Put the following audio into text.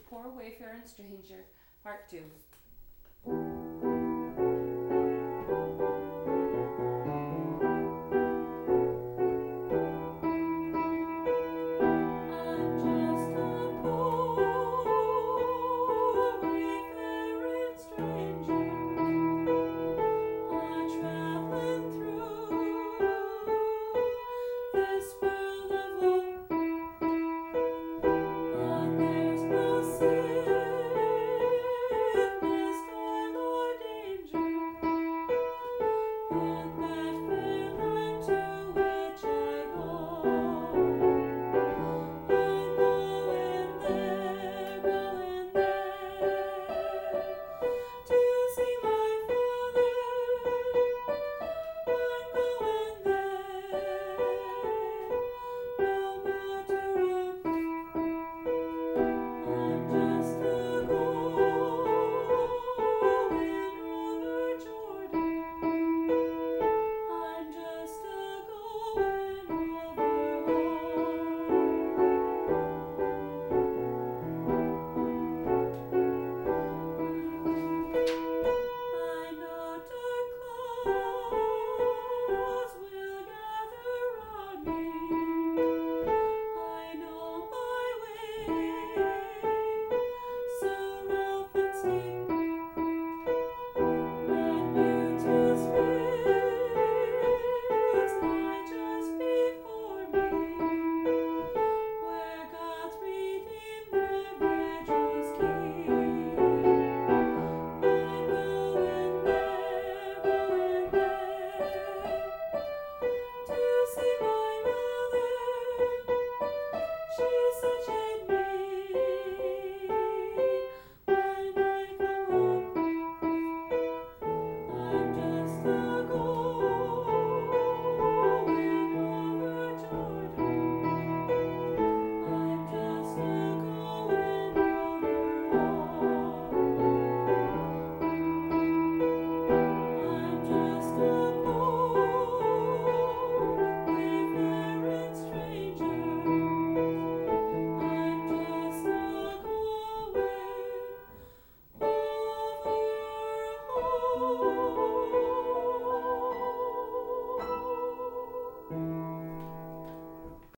Poor Wayfaring Stranger, Part 2. I'm just a poor wayfaring stranger, traveling through this world of woe. But there's no sickness, toil, or danger in that fair land to which I go. I'm going there, to see my Father. I'm going there, no more to roam. I'm just a going over Jordan. I'm just a going over I know dark clouds will gather round me. I know my way, so rough and steep, and beauteous face lie just before me, where God's redeemed their vigils keep. I'm going there, to see my mother. She's such a need.